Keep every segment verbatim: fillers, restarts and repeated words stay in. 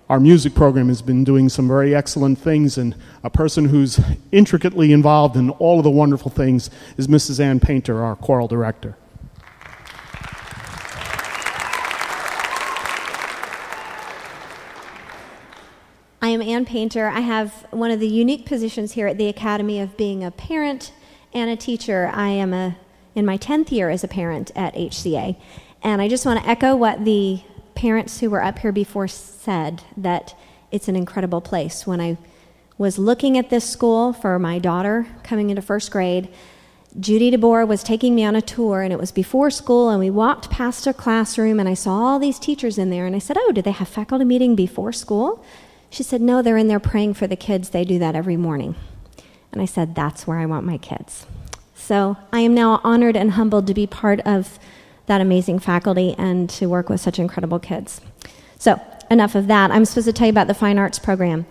our music program has been doing some very excellent things, and a person who's intricately involved in all of the wonderful things is Missus Ann Painter, our choral director. I am Ann Painter. I have one of the unique positions here at the Academy of being a parent and a teacher. I am a, in my tenth year as a parent at H C A, and I just want to echo what the parents who were up here before said, that it's an incredible place. When I was looking at this school for my daughter coming into first grade, Judy DeBoer was taking me on a tour, and it was before school, and we walked past a classroom, and I saw all these teachers in there, and I said, oh, do they have faculty meeting before school? She said, no, they're in there praying for the kids. They do that every morning. And I said, that's where I want my kids. So I am now honored and humbled to be part of that amazing faculty and to work with such incredible kids. So enough of that. I'm supposed to tell you about the Fine Arts program.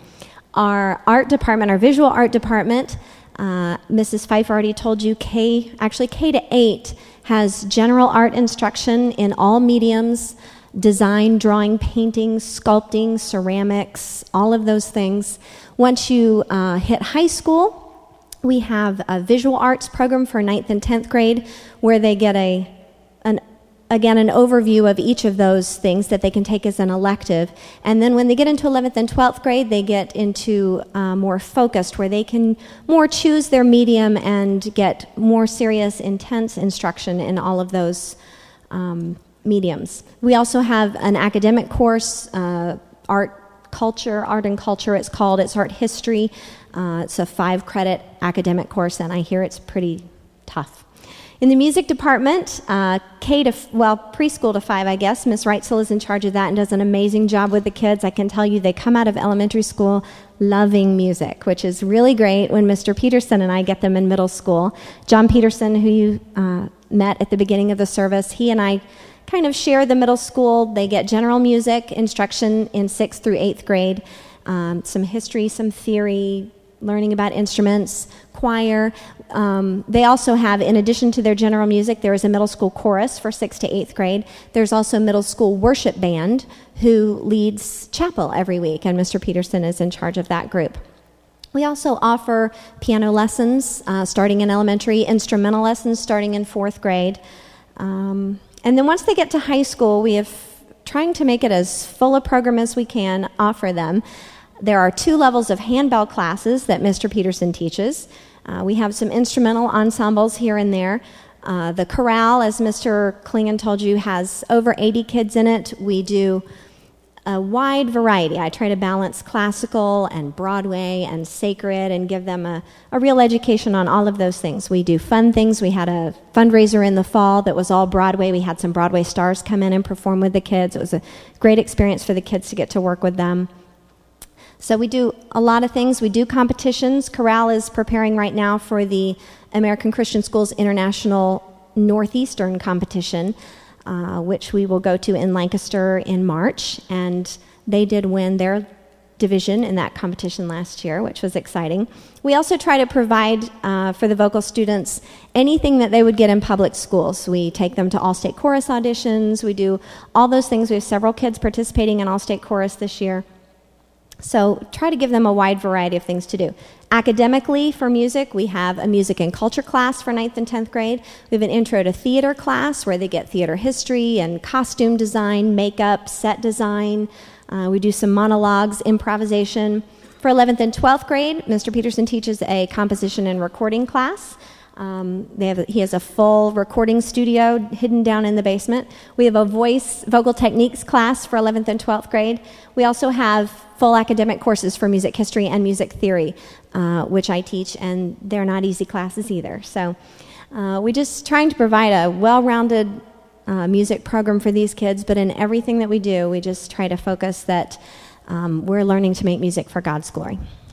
Our art department, our visual art department, uh, Missus Fife already told you, K, actually K to eight has general art instruction in all mediums, design, drawing, painting, sculpting, ceramics, all of those things. Once you uh, hit high school, we have a visual arts program for ninth and tenth grade where they get a, an, again, an overview of each of those things that they can take as an elective. And then when they get into eleventh and twelfth grade, they get into uh, more focused, where they can more choose their medium and get more serious, intense instruction in all of those um, mediums. We also have an academic course, uh, art culture, art and culture it's called. It's art history. Uh, it's a five credit academic course, and I hear it's pretty tough. In the music department, uh, K to, well, preschool to five, I guess, Miss Reitzel is in charge of that and does an amazing job with the kids. I can tell you they come out of elementary school loving music, which is really great when Mister Peterson and I get them in middle school. John Peterson, who you uh, met at the beginning of the service, he and I kind of share the middle school. They get general music instruction in sixth through eighth grade, um, some history, some theory, learning about instruments, choir. Um, they also have, in addition to their general music, there is a middle school chorus for sixth to eighth grade. There's also a middle school worship band who leads chapel every week, and Mister Peterson is in charge of that group. We also offer piano lessons uh, starting in elementary, instrumental lessons starting in fourth grade. Um, And then once they get to high school, we have trying to make it as full a program as we can offer them. There are two levels of handbell classes that Mister Peterson teaches. Uh, we have some instrumental ensembles here and there. Uh, the chorale, as Mister Klingon told you, has over eighty kids in it. We do a wide variety. I try to balance classical and Broadway and sacred and give them a, a real education on all of those things. We do fun things. We had a fundraiser in the fall that was all Broadway. We had some Broadway stars come in and perform with the kids. It was a great experience for the kids to get to work with them. So we do a lot of things. We do competitions. Chorale is preparing right now for the American Christian Schools International Northeastern Competition, Uh, which we will go to in Lancaster in March, and they did win their division in that competition last year, which was exciting. We also try to provide uh, for the vocal students anything that they would get in public schools. We take them to all-state chorus auditions. We do all those things. We have several kids participating in all-state chorus this year. So try to give them a wide variety of things to do. Academically, for music, we have a music and culture class for ninth and tenth grade. We have an intro to theater class where they get theater history and costume design, makeup, set design. Uh, we do some monologues, improvisation. For eleventh and twelfth grade, Mister Peterson teaches a composition and recording class. Um, they have, he has a full recording studio hidden down in the basement. We have a voice, vocal techniques class for eleventh and twelfth grade. We also have full academic courses for music history and music theory, uh, which I teach, and they're not easy classes either. So uh, we're just trying to provide a well-rounded uh, music program for these kids, but in everything that we do, we just try to focus that um, we're learning to make music for God's glory.